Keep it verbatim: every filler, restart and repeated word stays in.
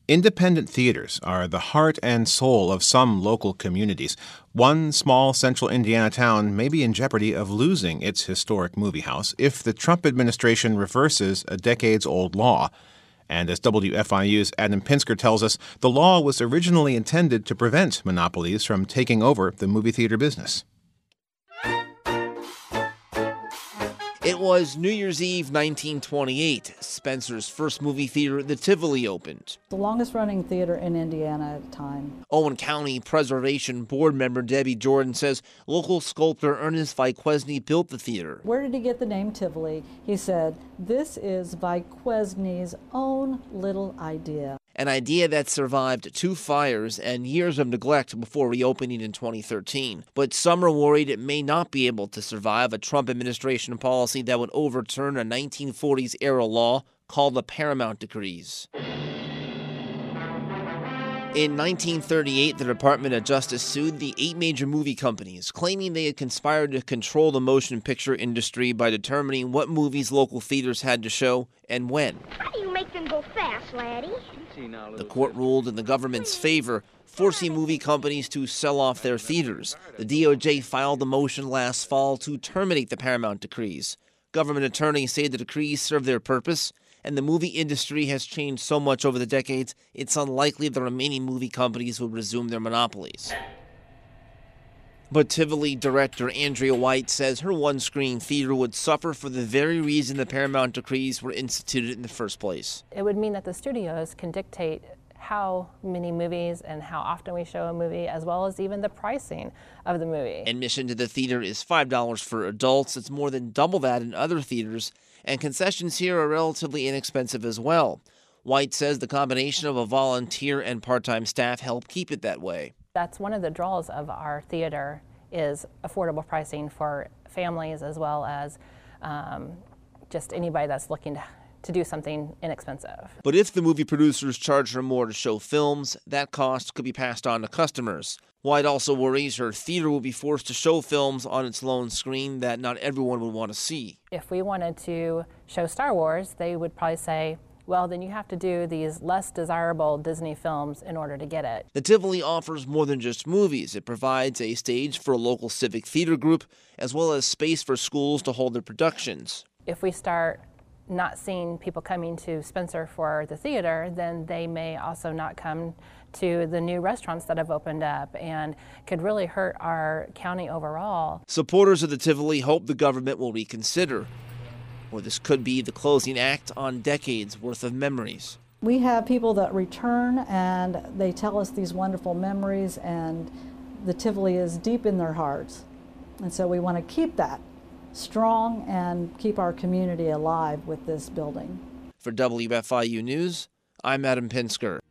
Independent theaters are the heart and soul of some local communities. One small central Indiana town may be in jeopardy of losing its historic movie house if the Trump administration reverses a decades-old law. And as W F I U's Adam Pinsker tells us, the law was originally intended to prevent monopolies from taking over the movie theater business. It was New Year's Eve nineteen twenty-eight. Spencer's first movie theater, the Tivoli, opened. The longest-running theater in Indiana at the time. Owen County Preservation Board member Debbie Jordan says local sculptor Ernest Vyquesny built the theater. Where did he get the name Tivoli? He said, "This is Vyquesny's own little idea." An idea that survived two fires and years of neglect before reopening in twenty thirteen. But some are worried it may not be able to survive a Trump administration policy that would overturn a nineteen forties-era law called the Paramount Decrees. In nineteen thirty-eight, the Department of Justice sued the eight major movie companies, claiming they had conspired to control the motion picture industry by determining what movies local theaters had to show and when. How do you make them go fast, laddie? The court ruled in the government's favor, forcing movie companies to sell off their theaters. The D O J filed a motion last fall to terminate the Paramount Decrees. Government attorneys say the decrees serve their purpose, and the movie industry has changed so much over the decades, it's unlikely the remaining movie companies will resume their monopolies. But Tivoli director Andrea White says her one-screen theater would suffer for the very reason the Paramount Decrees were instituted in the first place. It would mean that the studios can dictate how many movies and how often we show a movie, as well as even the pricing of the movie. Admission to the theater is five dollars for adults. It's more than double that in other theaters, and concessions here are relatively inexpensive as well. White says the combination of a volunteer and part-time staff help keep it that way. That's one of the draws of our theater, is affordable pricing for families as well as um, just anybody that's looking to, to do something inexpensive. But if the movie producers charge her more to show films, that cost could be passed on to customers. White also worries her theater will be forced to show films on its lone screen that not everyone would want to see. If we wanted to show Star Wars, they would probably say, well, then you have to do these less desirable Disney films in order to get it. The Tivoli offers more than just movies. It provides a stage for a local civic theater group, as well as space for schools to hold their productions. If we start not seeing people coming to Spencer for the theater, then they may also not come to the new restaurants that have opened up and could really hurt our county overall. Supporters of the Tivoli hope the government will reconsider, or this could be the closing act on decades worth of memories. We have people that return and they tell us these wonderful memories, and the Tivoli is deep in their hearts. And so we want to keep that strong and keep our community alive with this building. For W F I U News, I'm Adam Pinsker.